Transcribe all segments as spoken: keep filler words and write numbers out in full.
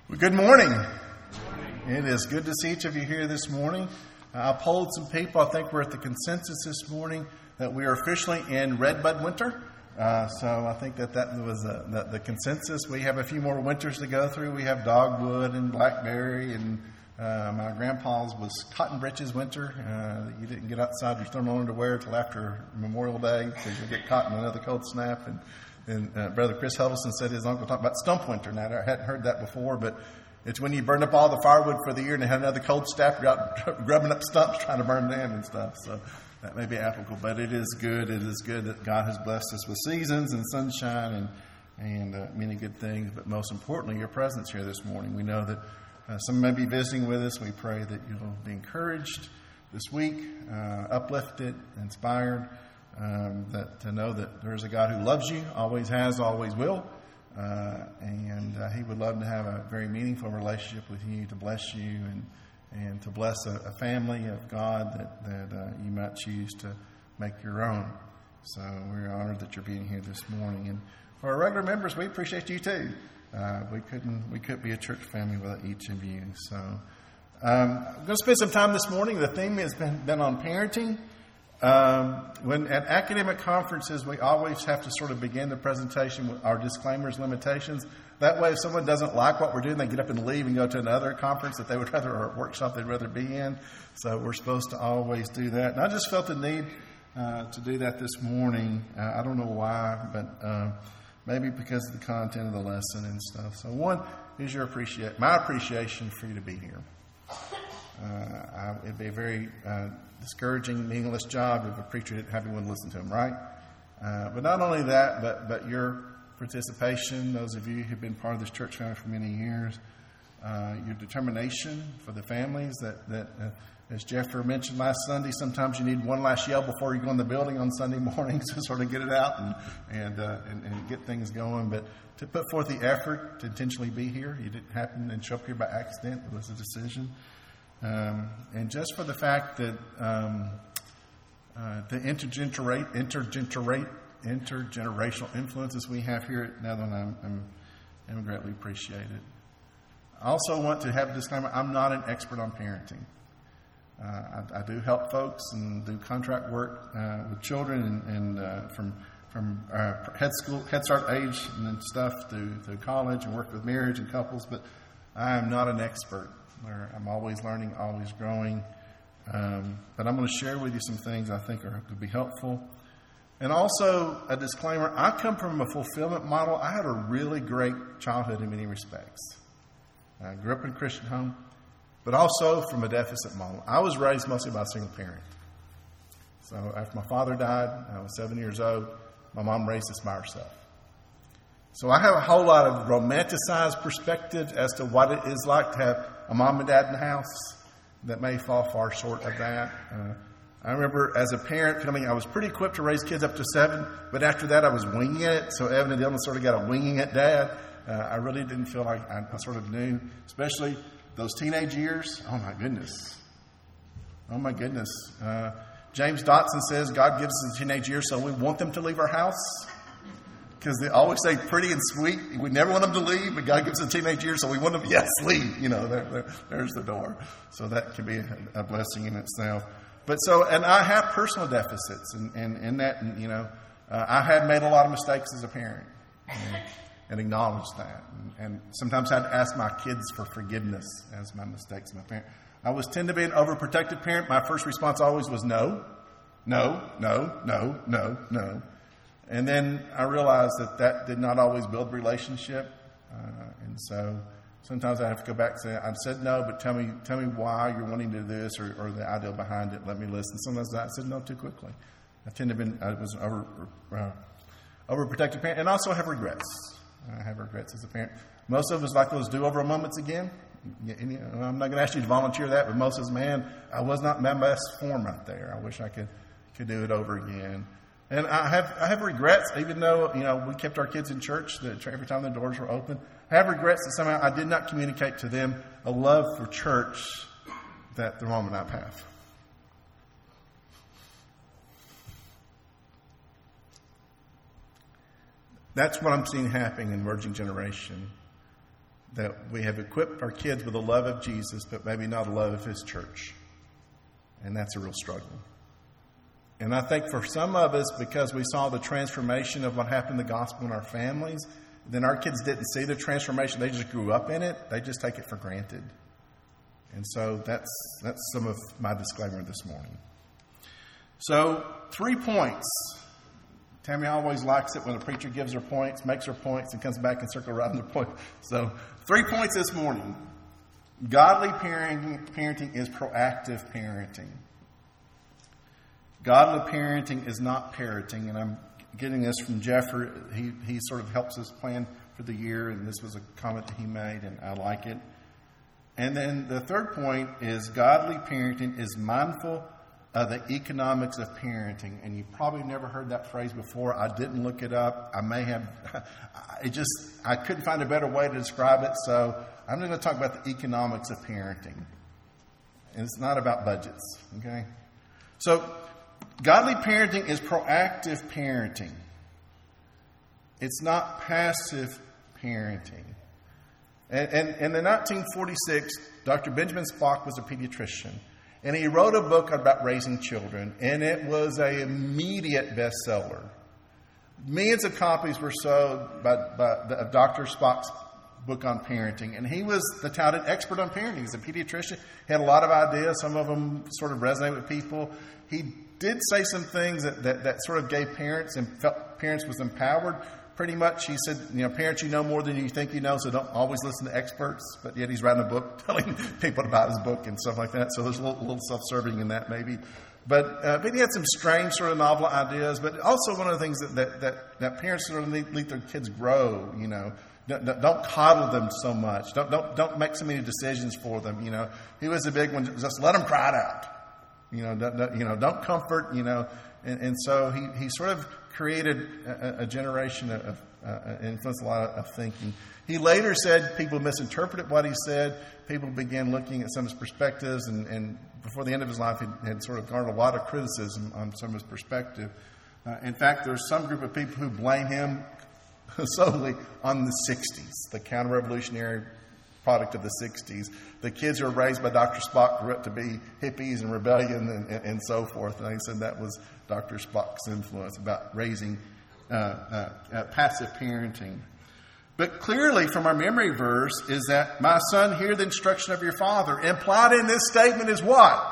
Well, good morning. It is good to see each of you here this morning. Uh, I polled some people. I think we're at the consensus this morning that we are officially in redbud winter. Uh, so I think that that was uh, the, the consensus. We have a few more winters to go through. We have dogwood and blackberry, and uh, my grandpa's was cotton breeches winter. Uh, you didn't get outside your thermal underwear until after Memorial Day because you'll get caught in another cold snap. And And uh, Brother Chris Huddleston said his uncle talked about stump winter. Now, I hadn't heard that before, but it's when you burn up all the firewood for the year and they had another cold snap, you're out grubbing up stumps trying to burn them and stuff. So that may be applicable, but it is good. It is good that God has blessed us with seasons and sunshine and, and uh, many good things, but most importantly, your presence here this morning. We know that uh, some may be visiting with us. We pray that you'll be encouraged this week, uh, uplifted, inspired. Um, that to know that there's a God who loves you, always has, always will, uh, and uh, He would love to have a very meaningful relationship with you, to bless you and and to bless a, a family of God that that uh, you might choose to make your own. So we're honored that you're being here this morning, and for our regular members, we appreciate you too. Uh, we couldn't we couldn't be a church family without each of you. So um, I'm going to spend some time this morning. The theme has been been on parenting. Um, when at academic conferences, we always have to sort of begin the presentation with our disclaimers, limitations. That way, if someone doesn't like what we're doing, they get up and leave and go to another conference that they would rather, or a workshop they'd rather be in. So we're supposed to always do that. And I just felt the need uh, to do that this morning. Uh, I don't know why, but uh, maybe because of the content of the lesson and stuff. So one is your appreciate my appreciation for you to be here. Uh, I, it'd be a very uh, discouraging, meaningless job if a preacher didn't have anyone listen to him, right? Uh, but not only that, but but your participation, those of you who've been part of this church family for many years, uh, your determination for the families that, that uh, as Jeffrey mentioned last Sunday, sometimes you need one last yell before you go in the building on Sunday mornings to sort of get it out and and, uh, and and get things going. But to put forth the effort to intentionally be here, you didn't happen and show up here by accident. It was a decision. Um, and just for the fact that um, uh, the intergenerate, intergenerate, intergenerational influences we have here at Netherland, I'm, I'm, I'm greatly appreciated. I also want to have a disclaimer, I'm not an expert on parenting. Uh, I, I do help folks and do contract work uh, with children and, and uh, from from uh, head school, Head Start age and stuff through, through college and work with marriage and couples, but I am not an expert. I'm always learning, always growing. Um, but I'm going to share with you some things I think are to be helpful. And also a disclaimer, I come from a fulfillment model. I had a really great childhood in many respects. I grew up in a Christian home, but also from a deficit model. I was raised mostly by a single parent. So after my father died, I was seven years old, my mom raised us by herself. So I have a whole lot of romanticized perspective as to what it is like to have a mom and dad in the house that may fall far short of that. Uh, I remember as a parent feeling I was pretty equipped to raise kids up to seven, but after that I was winging it. So Evan and Dylan sort of got a winging it dad. Uh, I really didn't feel like I, I sort of knew, especially those teenage years. Oh my goodness. Oh my goodness. Uh, James Dotson says God gives us the teenage years so we want them to leave our house. Because they always say pretty and sweet. We never want them to leave, but God gives us a teenage year, so we want them, yes, leave. You know, there, there, there's the door. So that can be a, a blessing in itself. But so, and I have personal deficits in, in, in that, and, you know, uh, I have made a lot of mistakes as a parent and, and acknowledge that. And, and sometimes I had to ask my kids for forgiveness as my mistakes as a parent. I was tend to be an overprotective parent. My first response always was no, no, no, no, no, no. And then I realized that that did not always build relationship. Uh, and so sometimes I have to go back and say, I've said no, but tell me tell me why you're wanting to do this or, or the idea behind it. Let me listen. Sometimes I said no too quickly. I tend to have been, I was an over, uh, overprotective parent. And also I have regrets. I have regrets as a parent. Most of us like those do-over moments again. And, you know, I'm not going to ask you to volunteer that, but most of us, man, I was not my best form out there. I wish I could could do it over again. And I have I have regrets, even though, you know, we kept our kids in church that every time the doors were open. I have regrets that somehow I did not communicate to them a love for church that the mom and I have. That's what I'm seeing happening in emerging generation. that we have equipped our kids with a love of Jesus, but maybe not a love of His church. And that's a real struggle. And I think for some of us, because we saw the transformation of what happened in the gospel in our families, then our kids didn't see the transformation. They just grew up in it. They just take it for granted. And so that's that's some of my disclaimer this morning. So, three points. Tammy always likes it when the preacher gives her points, makes her points, and comes back and circles around the point. So, three points this morning. Godly parenting, parenting is proactive parenting. Godly parenting is not parroting, and I'm getting this from Jeffrey. He he sort of helps us plan for the year, and this was a comment that he made, and I like it. And then the third point is godly parenting is mindful of the economics of parenting. And you probably never heard that phrase before. I didn't look it up. I may have. It just I couldn't find a better way to describe it. So I'm going to talk about the economics of parenting, and it's not about budgets. Okay, so. Godly parenting is proactive parenting. It's not passive parenting. And, and, and in nineteen forty-six, Doctor Benjamin Spock was a pediatrician. And he wrote a book about raising children. And it was an immediate bestseller. Millions of copies were sold by, by the, of Doctor Spock's book on parenting. And he was the touted expert on parenting. He's a pediatrician. He had a lot of ideas. Some of them sort of resonate with people. He did say some things that, that, that sort of gave parents and felt parents was empowered. Pretty much, he said, you know, parents, you know more than you think you know, so don't always listen to experts. But yet he's writing a book telling people about his book and stuff like that. So there's a little, little self-serving in that maybe. But uh, but he had some strange sort of novel ideas. But also one of the things that, that, that, that parents sort of need, let their kids grow, you know. Don't, don't coddle them so much. Don't, don't, don't make so many decisions for them, you know. He was a big one, just let them cry it out. You know, don't, don't, you know, don't comfort, you know. And, and so he, he sort of created a, a generation of, uh, influenced a lot of thinking. He later said people misinterpreted what he said. People began looking at some of his perspectives. And, and before the end of his life, he had sort of garnered a lot of criticism on some of his perspective. Uh, in fact, there's some group of people who blame him solely on the sixties, the counter-revolutionary product of the sixties. The kids who were raised by Doctor Spock grew up to be hippies and rebellion and, and, and so forth. And he said that was Doctor Spock's influence about raising uh, uh, uh, passive parenting. But clearly from our memory verse is that, my son, hear the instruction of your father. Implied in this statement is what?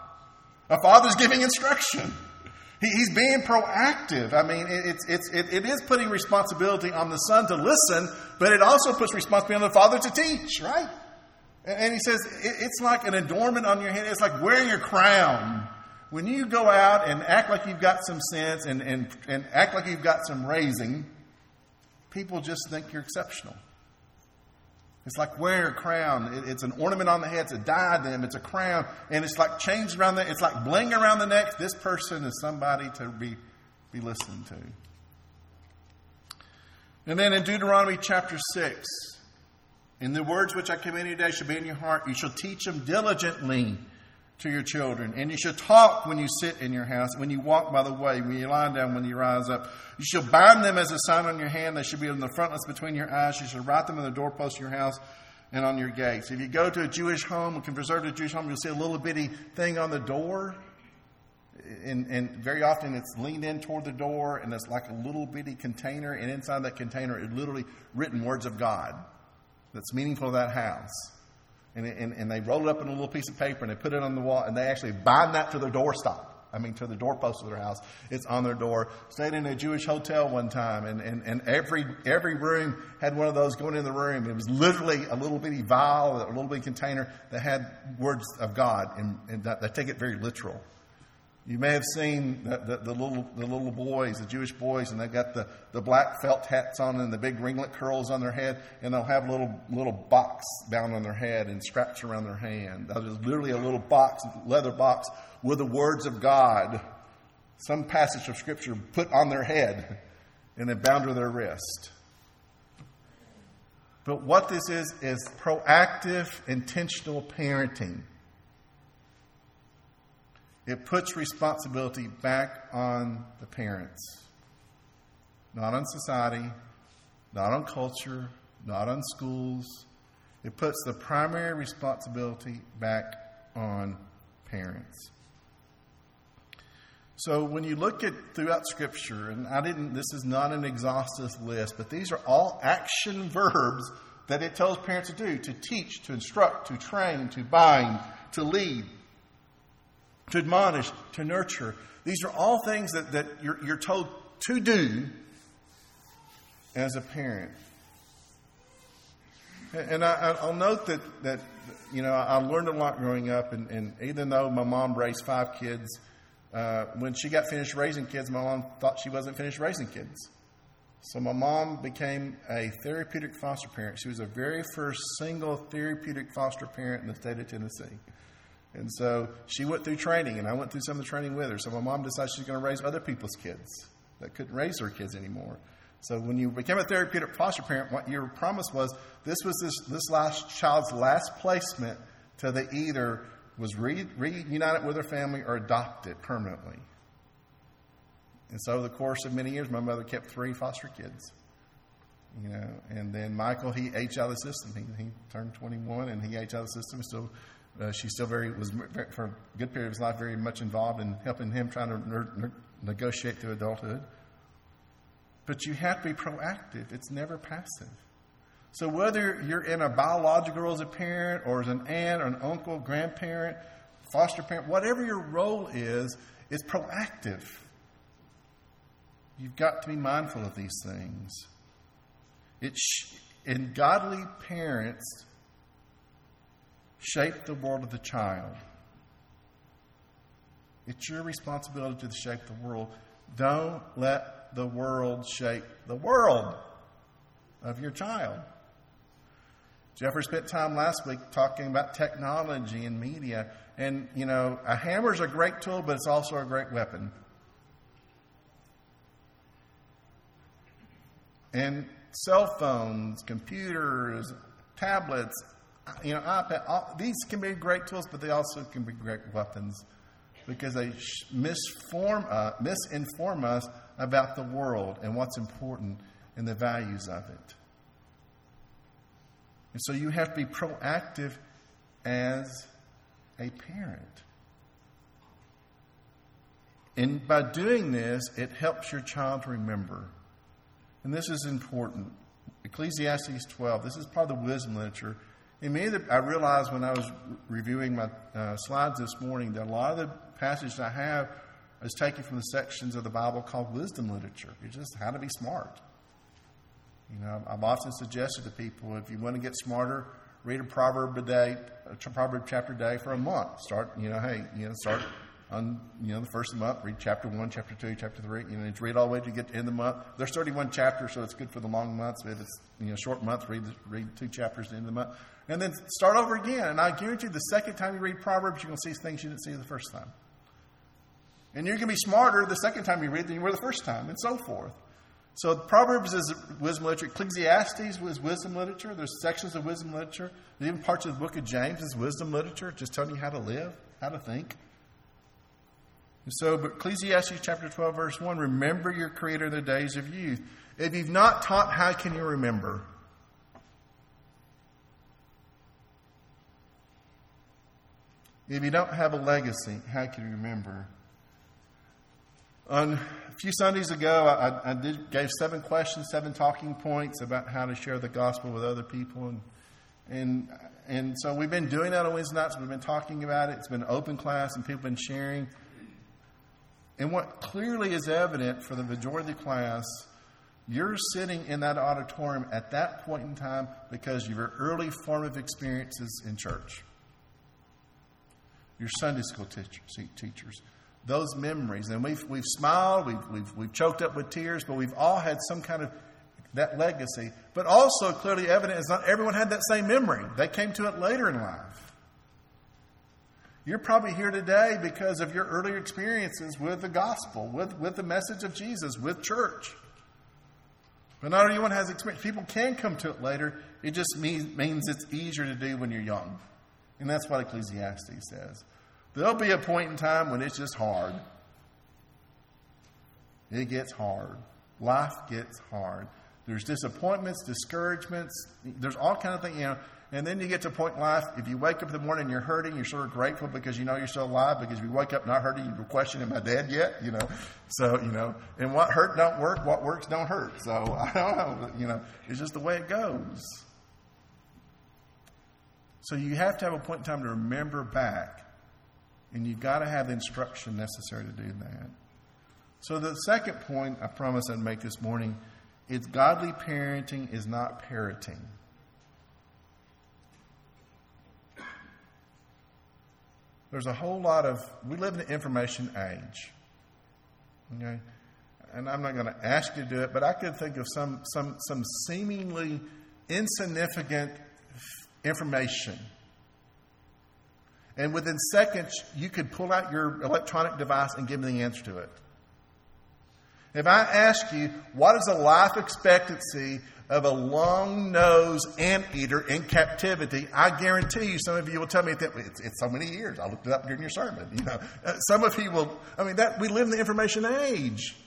A father's giving instruction. He, he's being proactive. I mean, it, it's, it's, it, it is putting responsibility on the son to listen, but it also puts responsibility on the father to teach, right? And, and he says it, it's like an adornment on your head. It's like wearing a crown. When you go out and act like you've got some sense and, and, and act like you've got some raising, people just think you're exceptional. It's like wearing a crown. It, it's an ornament on the head. It's a diadem. It's a crown. And it's like chains around the, it's like bling around the neck. This person is somebody to be, be listened to. And then in Deuteronomy chapter six, in the words which I command you today shall be in your heart, you shall teach them diligently to your children. And you shall talk when you sit in your house, when you walk by the way, when you lie down, when you rise up. You shall bind them as a sign on your hand. They shall be in the frontlets between your eyes. You shall write them on the doorpost of your house and on your gates. If you go to a Jewish home, a conservative Jewish home, you'll see a little bitty thing on the door. And, and very often it's leaned in toward the door, and it's like a little bitty container. And inside that container is literally written words of God that's meaningful to that house. And, and, and they roll it up in a little piece of paper and they put it on the wall, and they actually bind that to their doorstop. I mean, to the doorpost of their house. It's on their door. Stayed in a Jewish hotel one time, and, and, and every every room had one of those going in the room. It was literally a little bitty vial, a little bitty container that had words of God, and, and that, they take it very literal. You may have seen the, the, the little the little boys, the Jewish boys, and they've got the, the black felt hats on and the big ringlet curls on their head, and they'll have a little little box bound on their head and straps around their hand. That is literally a little box, leather box, with the words of God, some passage of Scripture put on their head and then bound to their wrist. But what this is, is proactive, intentional parenting. It puts responsibility back on the parents. Not on society, not on culture, not on schools. It puts the primary responsibility back on parents. So when you look at throughout Scripture, and I didn't, this is not an exhaustive list, but these are all action verbs that it tells parents to do: to teach, to instruct, to train, to bind, to lead, to admonish, to nurture. These are all things that, that you're, you're told to do as a parent. And I, I'll note that, that, you know, I learned a lot growing up, and, and even though my mom raised five kids, uh, when she got finished raising kids, my mom thought she wasn't finished raising kids. So my mom became a therapeutic foster parent. She was the very first single therapeutic foster parent in the state of Tennessee. And so she went through training, and I went through some of the training with her. So my mom decided she's going to raise other people's kids that couldn't raise her kids anymore. So when you became a therapeutic foster parent, what your promise was, this was this, this last child's last placement till they either was re, reunited with their family or adopted permanently. And so over the course of many years, my mother kept three foster kids. You know, and then Michael, he aged out of the system. He, he turned twenty-one, and he aged out of the system. Still, uh, she still very was very, for a good period of his life very much involved in helping him trying to ne- ne- negotiate through adulthood. But you have to be proactive. It's never passive. So whether you're in a biological role as a parent, or as an aunt or an uncle, grandparent, foster parent, whatever your role is, it's proactive. You've got to be mindful of these things. It's, and godly parents shape the world of the child. It's your responsibility to shape the world. Don't let the world shape the world of your child. Jeffrey spent time last week talking about technology and media. And, you know, a hammer is a great tool, but it's also a great weapon. And cell phones, computers, tablets, you know, iPad, all, these can be great tools, but they also can be great weapons because they misform, uh, misinform us about the world and what's important and the values of it. And so you have to be proactive as a parent. And by doing this, it helps your child to remember. And this is important. Ecclesiastes twelve, this is part of the wisdom literature. And me, I realized when I was reviewing my uh, slides this morning that a lot of the passages I have is taken from the sections of the Bible called wisdom literature. It's just how to be smart. You know, I've often suggested to people, if you want to get smarter, read a proverb a day, a proverb chapter a day for a month. Start, you know, hey, you know, start on, you know, the first of the month, read chapter one, chapter two, chapter three, you know, read all the way to get to the end of the month. There's thirty-one chapters, so it's good for the long months. If it's, you know, short month, read read two chapters at the end of the month. And then start over again. And I guarantee you the second time you read Proverbs, you're going to see things you didn't see the first time. And you're going to be smarter the second time you read than you were the first time, and so forth. So Proverbs is wisdom literature. Ecclesiastes is wisdom literature. There's sections of wisdom literature. Even parts of the book of James is wisdom literature, just telling you how to live, how to think. And so, but Ecclesiastes chapter twelve, verse one, remember your Creator in the days of youth. If you've not taught, how can you remember? If you don't have a legacy, how can you remember? On a few Sundays ago, I, I did, gave seven questions, seven talking points about how to share the gospel with other people. And and and so we've been doing that on Wednesday nights. We've been talking about it. It's been an open class, and people have been sharing. And what clearly is evident for the majority of the class, you're sitting in that auditorium at that point in time because of your early formative experiences in church. Your Sunday school teachers, teachers. Those memories. And we've we've smiled, we've, we've we've choked up with tears, but we've all had some kind of that legacy. But also clearly evident is not everyone had that same memory. They came to it later in life. You're probably here today because of your earlier experiences with the gospel, with, with the message of Jesus, with church. But not everyone has experience. People can come to it later. It just means, means it's easier to do when you're young. And that's what Ecclesiastes says. There'll be a point in time when it's just hard. It gets hard. Life gets hard. There's disappointments, discouragements. There's all kinds of things, you know. And then you get to a point in life, if you wake up in the morning and you're hurting, you're sort of grateful because you know you're still alive, because if you wake up not hurting, you're questioning, am I dead yet? You know, so, you know, and what hurt don't work, what works don't hurt. So I don't know, you know, it's just the way it goes. So you have to have a point in time to remember back, and you've got to have the instruction necessary to do that. So the second point I promised I'd make this morning is godly parenting is not parroting. There's a whole lot of, we live in an information age. Okay? And I'm not going to ask you to do it, but I could think of some some some seemingly insignificant information. And within seconds, you could pull out your electronic device and give me the answer to it. If I ask you, what is the life expectancy of a long-nosed anteater in captivity, I guarantee you some of you will tell me that it's, it's so many years. I looked it up during your sermon. You know, uh, some of you will, I mean, that we live in the information age.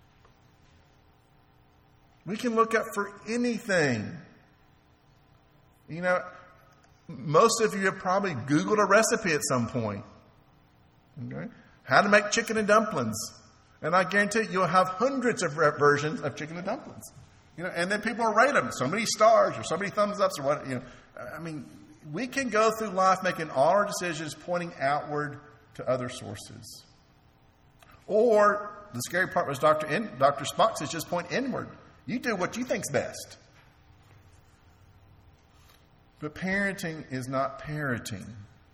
We can look up for anything. You know, most of you have probably Googled a recipe at some point. Okay? How to make chicken and dumplings. And I guarantee you, you'll have hundreds of versions of chicken and dumplings. You know, and then people will rate them so many stars or so many thumbs ups or what. You know, I mean, we can go through life making all our decisions pointing outward to other sources. Or the scary part was Doctor In, Doctor Spock says just point inward. You do what you think's best. But parenting is not parroting.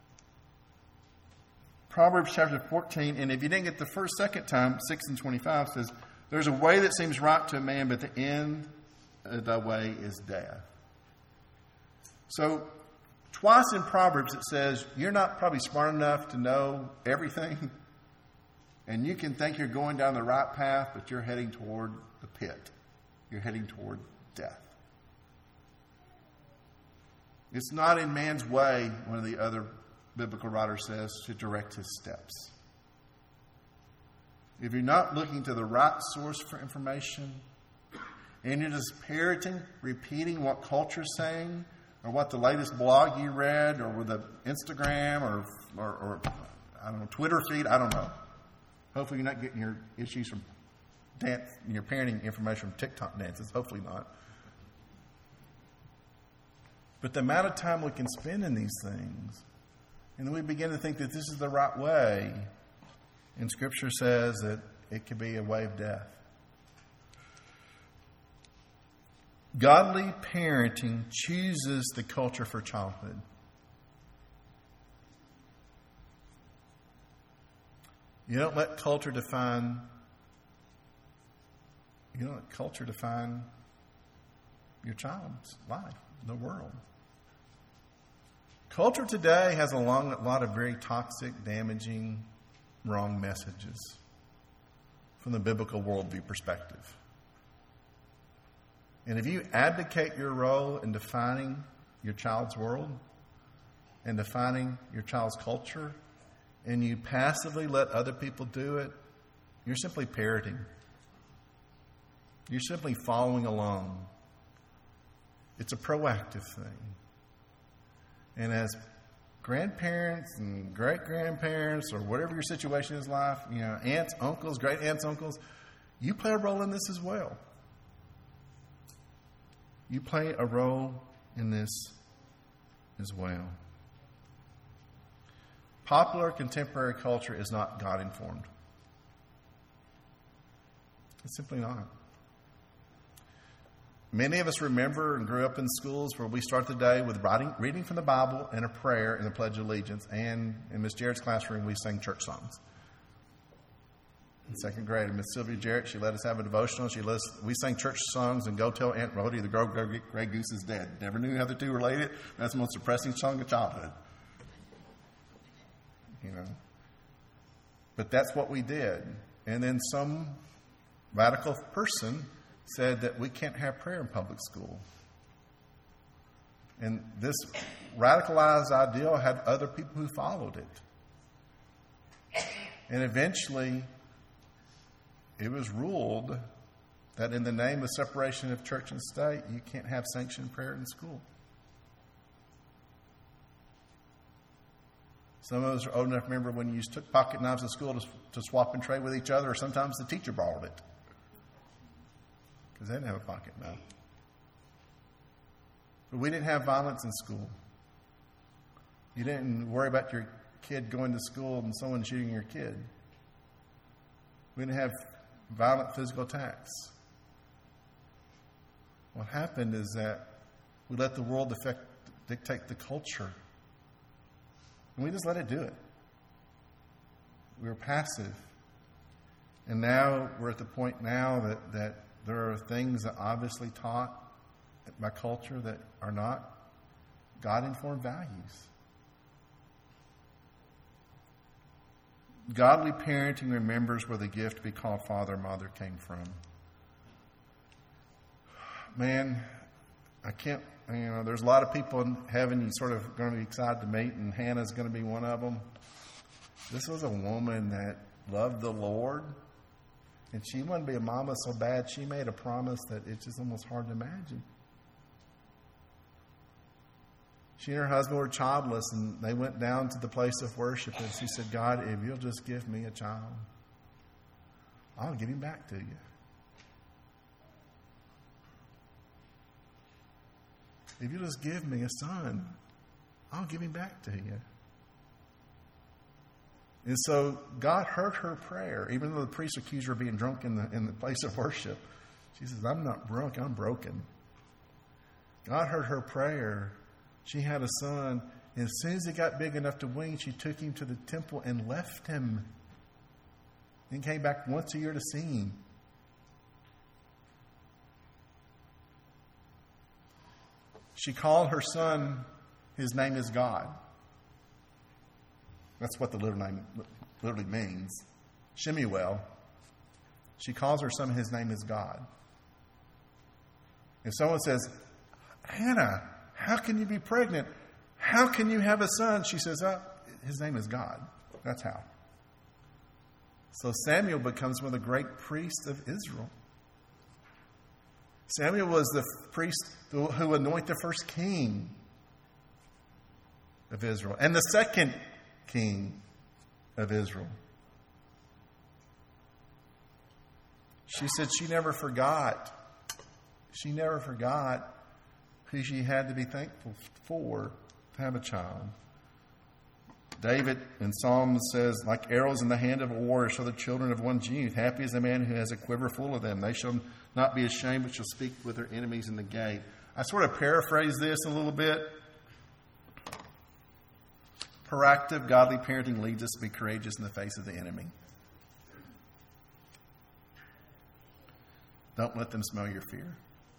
Proverbs chapter fourteen, and if you didn't get the first, second time, six and twenty-five says, there's a way that seems right to a man, but the end of the way is death. So, twice in Proverbs it says, you're not probably smart enough to know everything, and you can think you're going down the right path, but you're heading toward the pit. You're heading toward death. It's not in man's way, one of the other biblical writers says, to direct his steps. If you're not looking to the right source for information, and you're just parroting, repeating what culture's saying, or what the latest blog you read, or with the Instagram, or, or, or I don't know, Twitter feed, I don't know. Hopefully you're not getting your issues from dance, your parenting information from TikTok dances. Hopefully not. But the amount of time we can spend in these things, and then we begin to think that this is the right way, and Scripture says that it could be a way of death. Godly parenting chooses the culture for childhood. You don't let culture define, you don't let culture define your child's life, the world. Culture today has a long, lot of very toxic, damaging, wrong messages from the biblical worldview perspective. And if you abdicate your role in defining your child's world and defining your child's culture, and you passively let other people do it, you're simply parroting. You're simply following along. It's a proactive thing. And as grandparents and great-grandparents or whatever your situation is in life, you know, aunts, uncles, great-aunts, uncles, you play a role in this as well. You play a role in this as well. Popular contemporary culture is not God-informed. It's simply not. Many of us remember and grew up in schools where we start the day with writing, reading from the Bible and a prayer and the Pledge of Allegiance. And in Miss Jarrett's classroom, we sang church songs. In second grade, Miss Sylvia Jarrett, she let us have a devotional. She let us, we sang church songs and Go Tell Aunt Rhody the Grey Goose is Dead. Never knew how the two related. That's the most depressing song of childhood. You know. But that's what we did. And then some radical person said that we can't have prayer in public school. And this radicalized ideal had other people who followed it. And eventually, it was ruled that in the name of separation of church and state, you can't have sanctioned prayer in school. Some of us are old enough to remember when you took pocket knives to school to, to swap and trade with each other, or sometimes the teacher borrowed it because they didn't have a pocket knife. But we didn't have violence in school. You didn't worry about your kid going to school and someone shooting your kid. We didn't have violent physical attacks. What happened is that we let the world affect, dictate the culture. And we just let it do it. We were passive. And now we're at the point now that, that there are things that obviously taught by culture that are not God-informed values. Godly parenting remembers where the gift to be called father or mother came from. Man, I can't, you know, there's a lot of people in heaven you sort of going to be excited to meet, and Hannah's going to be one of them. This was a woman that loved the Lord, and she wanted to be a mama so bad she made a promise that it's just almost hard to imagine. She and her husband were childless, and they went down to the place of worship, and she said, God, if you'll just give me a child, I'll give him back to you. If you just give me a son, I'll give him back to you. And so God heard her prayer, even though the priest accused her of being drunk in the, in the place of worship. She says, I'm not drunk, I'm broken. God heard her prayer. She had a son, and as soon as he got big enough to wean, she took him to the temple and left him. And came back once a year to see him. She called her son, his name is God. That's what the literal name literally means. Shemuel. She calls her son, his name is God. If someone says, Hannah, how can you be pregnant? How can you have a son? She says, oh, his name is God. That's how. So Samuel becomes one of the great priests of Israel. Samuel was the priest who anointed the first king of Israel and the second king of Israel. She said she never forgot. She never forgot who she had to be thankful for to have a child. David in Psalms says, like arrows in the hand of a warrior shall the children of one's youth. Happy is the man who has a quiver full of them. They shall not be ashamed, but shall speak with their enemies in the gate. I sort of paraphrase this a little bit. Proactive, godly parenting leads us to be courageous in the face of the enemy. Don't let them smell your fear.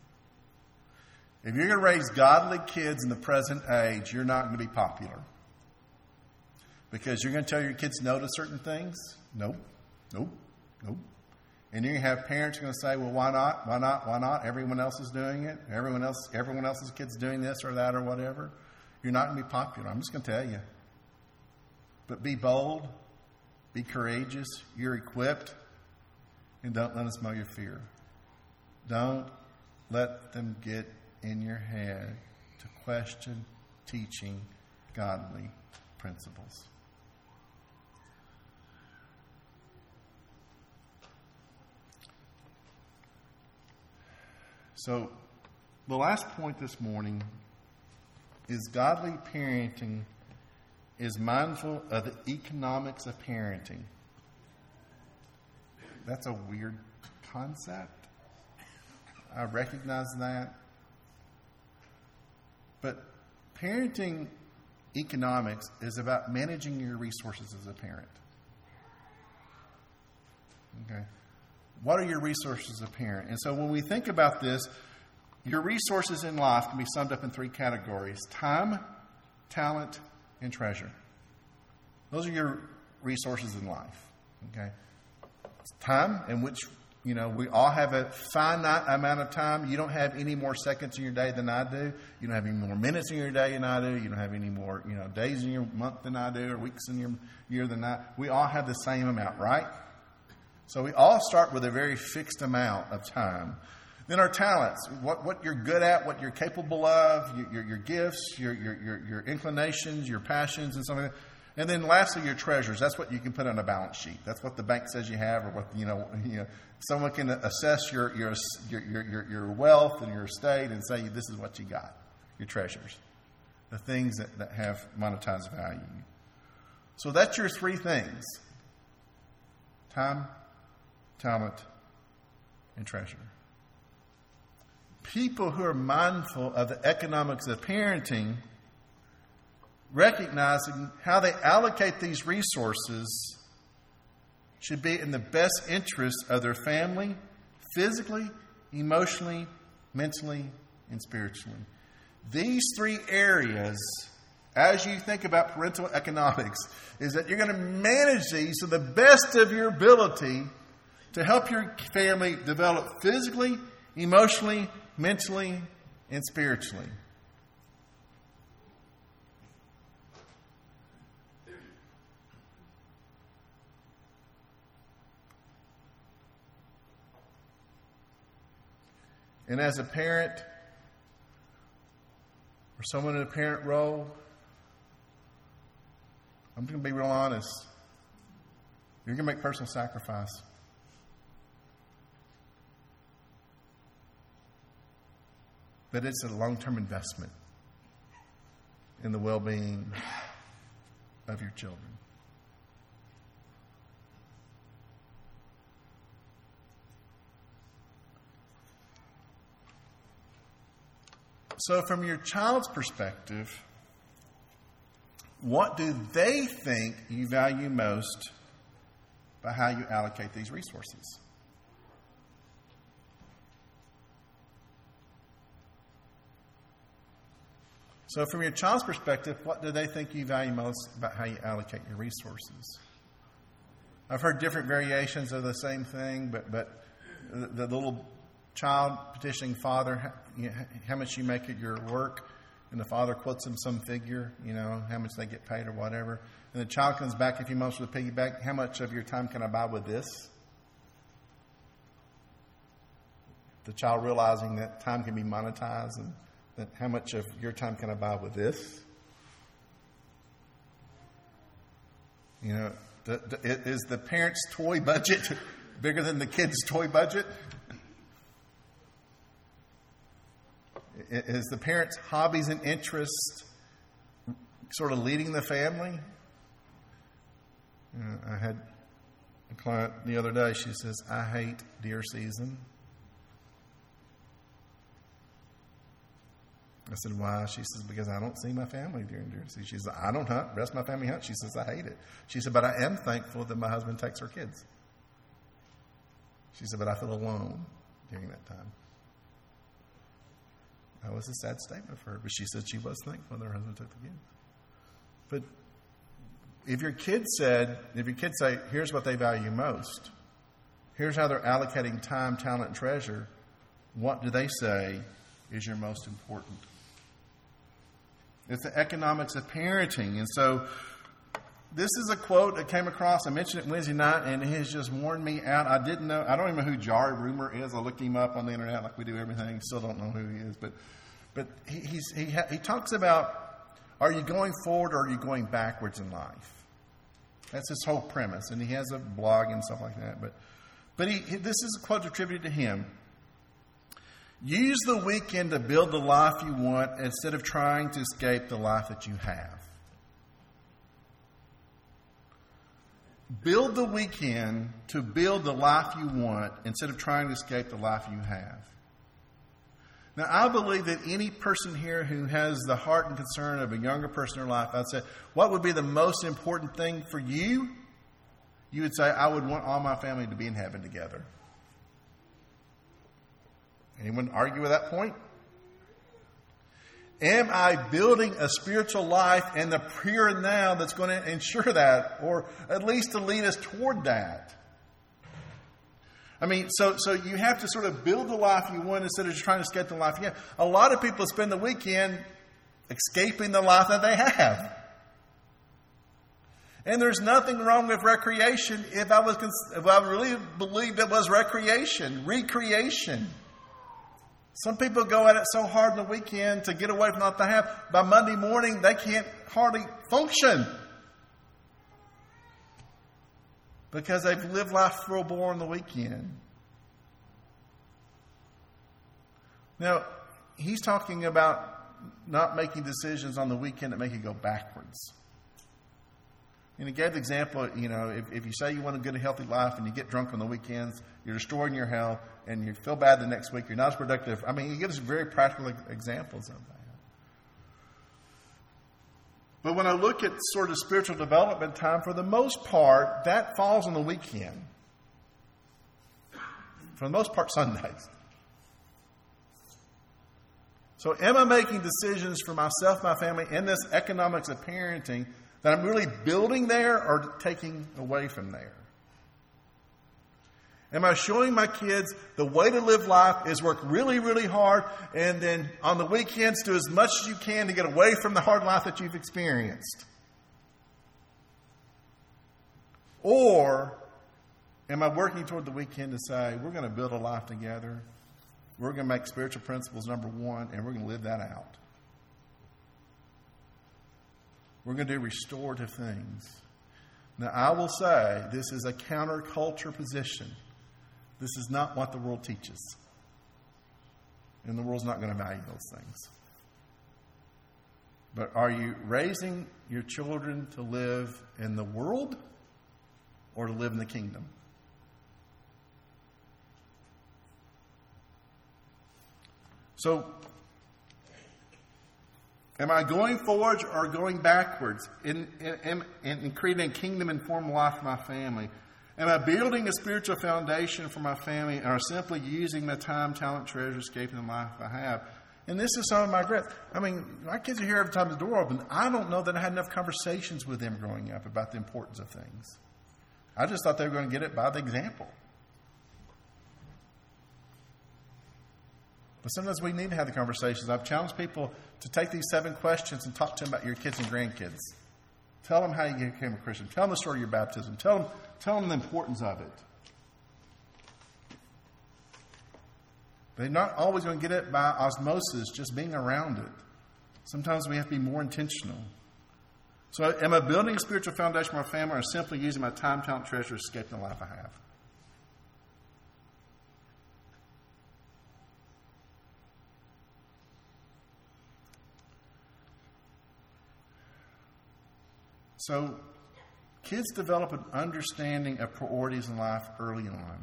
If you're going to raise godly kids in the present age, you're not going to be popular. Because you're going to tell your kids no to certain things? Nope. Nope. Nope. And you're going to have parents who are going to say, well, why not? Why not? Why not? Everyone else is doing it. Everyone else, everyone else's kid's doing this or that or whatever. You're not going to be popular. I'm just going to tell you. But be bold. Be courageous. You're equipped. And don't let them smell your fear. Don't let them get in your head to question teaching godly principles. So, the last point this morning is godly parenting is mindful of the economics of parenting. That's a weird concept. I recognize that. But parenting economics is about managing your resources as a parent. Okay? What are your resources as a parent? And so when we think about this, your resources in life can be summed up in three categories: time, talent, and treasure. Those are your resources in life. Okay? It's time, in which, you know, we all have a finite amount of time. You don't have any more seconds in your day than I do. You don't have any more minutes in your day than I do. You don't have any more, you know, days in your month than I do, or weeks in your year than I. We all have the same amount, right? So we all start with a very fixed amount of time. Then our talents, what, what you're good at, what you're capable of, your, your, your gifts, your, your, your, your inclinations, your passions, and something like that. And then lastly, your treasures. That's what you can put on a balance sheet. That's what the bank says you have, or what, you know, you know, someone can assess your your your your, your wealth and your estate and say, this is what you got, your treasures, the things that, that have monetized value. So that's your three things: time, talent, and treasure. People who are mindful of the economics of parenting, recognizing how they allocate these resources, should be in the best interest of their family, physically, emotionally, mentally, and spiritually. These three areas, as you think about parental economics, is that you're going to manage these to the best of your ability to help your family develop physically, emotionally, mentally, and spiritually. And as a parent, or someone in a parent role, I'm going to be real honest. You're going to make personal sacrifice. But it's a long-term investment in the well-being of your children. So from your child's perspective, what do they think you value most by how you allocate these resources? So from your child's perspective, what do they think you value most about how you allocate your resources? I've heard different variations of the same thing, but, but the, the little child petitioning father, you know, how much you make at your work, and the father quotes him some figure, you know, how much they get paid or whatever. And the child comes back a few months with a piggyback, how much of your time can I buy with this? The child realizing that time can be monetized, and that how much of your time can I buy with this? You know, the, the, is the parent's toy budget bigger than the kid's toy budget? Is the parent's hobbies and interests sort of leading the family? You know, I had a client the other day. She says, I hate deer season. I said, why? She says, because I don't see my family during deer season. She says, I don't hunt. The rest of my family hunts. She says, I hate it. She said, but I am thankful that my husband takes her kids. She said, but I feel alone during that time. That was a sad statement for her, but she said she was thankful that her husband took the kids. But if your kids said, if your kids say, here's what they value most, here's how they're allocating time, talent, and treasure, what do they say is your most important? It's the economics of parenting. And so this is a quote that came across. I mentioned it Wednesday night, and it has just worn me out. I didn't know. I don't even know who Jari Rumor is. I looked him up on the internet like we do everything. Still don't know who he is. But but he, he's, he, he talks about, are you going forward or are you going backwards in life? That's his whole premise. And he has a blog and stuff like that. But, but he, this is a quote attributed to him. Use the weekend to build the life you want instead of trying to escape the life that you have. Build the weekend to build the life you want instead of trying to escape the life you have. Now, I believe that any person here who has the heart and concern of a younger person in their life, I'd say, what would be the most important thing for you? You would say, I would want all my family to be in heaven together. Anyone argue with that point? Am I building a spiritual life in the here and now that's going to ensure that, or at least to lead us toward that? I mean, so so you have to sort of build the life you want instead of just trying to escape the life you have. A lot of people spend the weekend escaping the life that they have. And there's nothing wrong with recreation if I was if I really believed it was recreation, recreation. Some people go at it so hard on the weekend to get away from what they have. By Monday morning, they can't hardly function. because they've lived life full bore on the weekend. Now, he's talking about not making decisions on the weekend that make you go backwards. And he gave the example, you know, if, if you say you want a good and healthy life and you get drunk on the weekends, you're destroying your health, and you feel bad the next week, you're not as productive. I mean, he gives very practical examples of that. But when I look at sort of spiritual development time, for the most part, that falls on the weekend. For the most part, Sundays. So am I making decisions for myself, my family, in this economics of parenting that I'm really building there or taking away from there? Am I showing my kids the way to live life is work really, really hard, and then on the weekends do as much as you can to get away from the hard life that you've experienced? Or am I working toward the weekend to say, we're going to build a life together, we're going to make spiritual principles number one, and we're going to live that out? We're going to do restorative things. Now, I will say this is a counterculture position. This is not what the world teaches. And the world's not going to value those things. But are you raising your children to live in the world or to live in the kingdom? So, am I going forward or going backwards in, in, in, in creating a kingdom-informed life for my family? Am I building a spiritual foundation for my family, or simply using my time, talent, treasure, escaping the life I have? And this is some of my regrets. I mean, my kids are here every time the door opens. I don't know that I had enough conversations with them growing up about the importance of things. I just thought they were going to get it by the example. But sometimes we need to have the conversations. I've challenged people to take these seven questions and talk to them about your kids and grandkids. Tell them how you became a Christian. Tell them the story of your baptism. Tell them, tell them the importance of it. They're not always going to get it by osmosis, just being around it. Sometimes we have to be more intentional. So am I building a spiritual foundation for my family, or simply using my time, talent, treasure to escape the life I have? So, kids develop an understanding of priorities in life early on.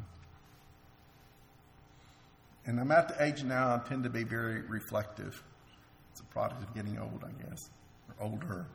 And I'm at the age now I tend to be very reflective. It's a product of getting old, I guess, or older.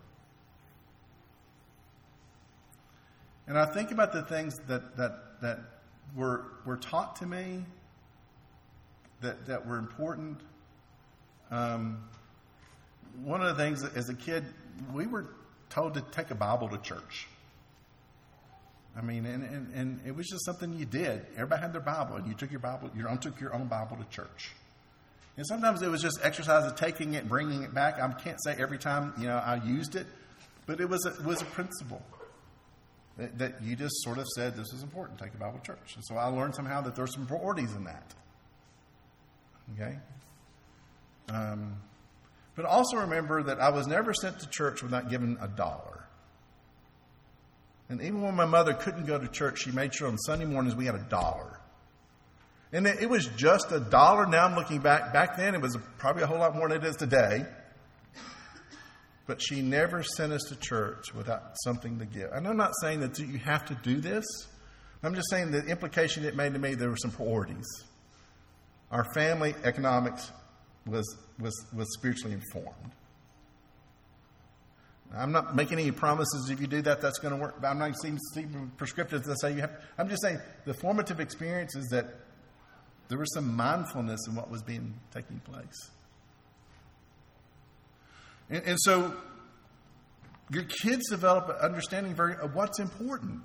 And I think about the things that that that were were taught to me, that that were important. Um, one of the things that, as a kid, we were told to take a Bible to church. I mean, and, and, and it was just something you did. Everybody had their Bible, and you took your Bible, your own took your own Bible to church. And sometimes it was just exercise of taking it, bringing it back. I can't say every time, you know, I used it, but it was a, it was a principle that, that you just sort of said, this is important, take a Bible to church. And so I learned somehow that there's some priorities in that. Okay? Um, but also remember that I was never sent to church without giving a dollar. And even when my mother couldn't go to church, she made sure on Sunday mornings we had a dollar. And it was just a dollar. Now I'm looking back. Back then it was probably a whole lot more than it is today. But she never sent us to church without something to give. And I'm not saying that you have to do this. I'm just saying the implication it made to me, there were some priorities. Our family economics was was was spiritually informed. I'm not making any promises if you do that, that's going to work. I'm not seeing prescriptive to say you have. I'm just saying the formative experience is that there was some mindfulness in what was being taking place. And, and so your kids develop an understanding very of what's important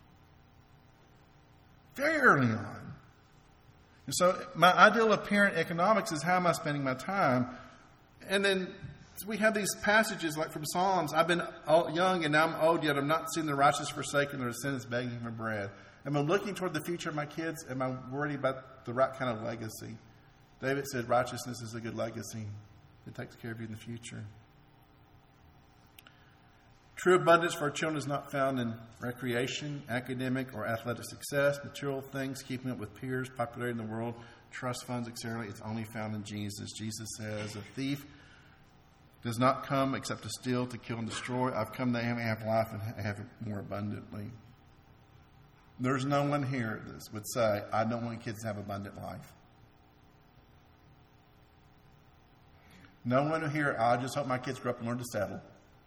very early on. And so my ideal of parent economics is how am I spending my time? And then we have these passages like from Psalms. I've been young and now I'm old, yet I'm not seeing the righteous forsaken or the sinners begging for bread. Am I looking toward the future of my kids? Am I worried about the right kind of legacy? David said righteousness is a good legacy. It takes care of you in the future. True abundance for our children is not found in recreation, academic, or athletic success, material things, keeping up with peers, popularity in the world, trust funds, et cetera. It's only found in Jesus. Jesus says, a thief does not come except to steal, to kill, and destroy. I've come that they may have life and have it more abundantly. There's no one here that would say, I don't want kids to have abundant life. No one here, I just hope my kids grow up and learn to settle.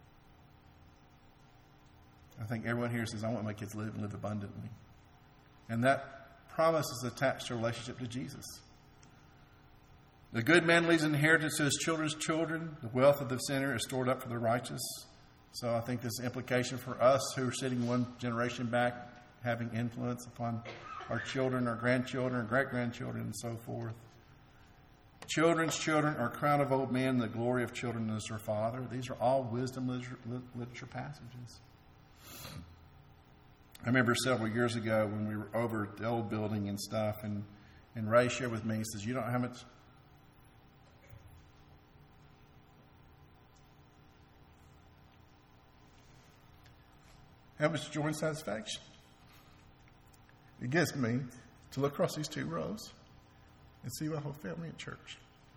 I think everyone here says, I want my kids to live and live abundantly. And that promise is attached to a relationship to Jesus. The good man leaves an inheritance to his children's children. The wealth of the sinner is stored up for the righteous. So I think this implication for us who are sitting one generation back, having influence upon our children, our grandchildren, our great-grandchildren, and so forth. Children's children are a crown of old men. The glory of children is their father. These are all wisdom literature, literature passages. I remember several years ago when we were over at the old building and stuff, and, and Ray shared with me, he says, you don't know how much... How much joy and satisfaction it gives me to look across these two rows and see my whole family at church.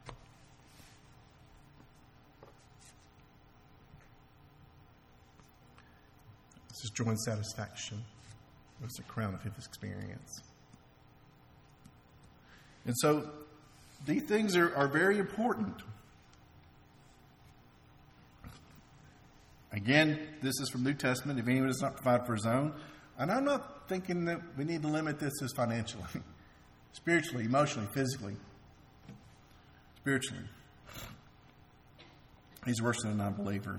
This is joy and satisfaction. It's the crown of his experience. And so these things are, are very important. Again, this is from New Testament. If anyone does not provide for his own, and I'm not thinking that we need to limit this as financially, spiritually, emotionally, physically, spiritually. He's worse than a non-believer.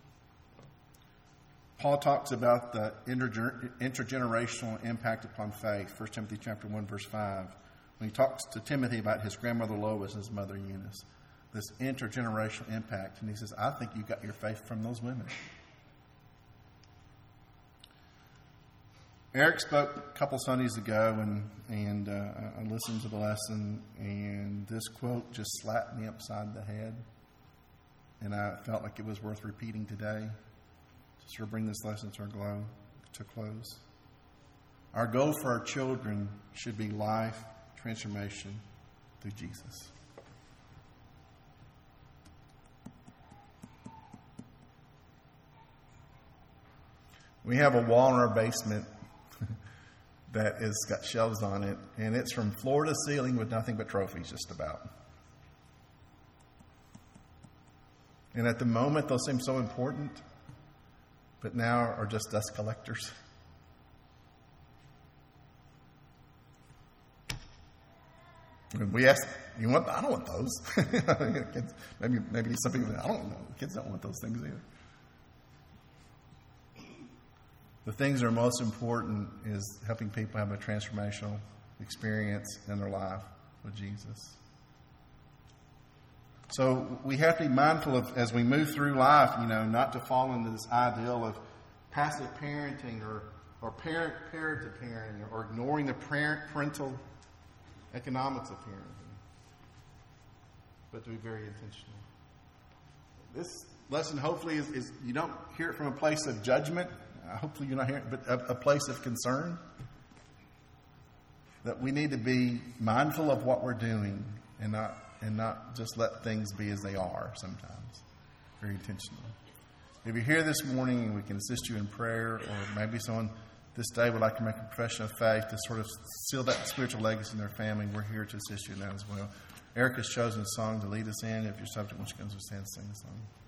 Paul talks about the interger- intergenerational impact upon faith. First Timothy chapter one, verse five. When he talks to Timothy about his grandmother Lois and his mother Eunice. This intergenerational impact. And he says, I think you got your faith from those women. Eric spoke a couple Sundays ago, and, and uh, I listened to the lesson, and this quote just slapped me upside the head. And I felt like it was worth repeating today to sort of bring this lesson to, our glow, to close. Our goal for our children should be life transformation through Jesus. We have a wall in our basement that has got shelves on it, and it's from floor to ceiling with nothing but trophies just about. And at the moment, those seem so important, but now are just dust collectors. And we ask, you want? I don't want those. Kids, maybe, maybe some people, I don't know. Kids don't want those things either. The things that are most important is helping people have a transformational experience in their life with Jesus. So we have to be mindful of, as we move through life, you know, not to fall into this ideal of passive parenting or, or parent-parented parenting or ignoring the parent, parental economics of parenting, but to be very intentional. This lesson hopefully is, is you don't hear it from a place of judgment. Hopefully you're not hearing, but a, a place of concern. That we need to be mindful of what we're doing and not and not just let things be as they are sometimes. Very intentional. If you're here this morning and we can assist you in prayer, or maybe someone this day would like to make a profession of faith to sort of seal that spiritual legacy in their family, we're here to assist you in that as well. Eric has chosen a song to lead us in. If you're subject, once you come to stand, sing the song.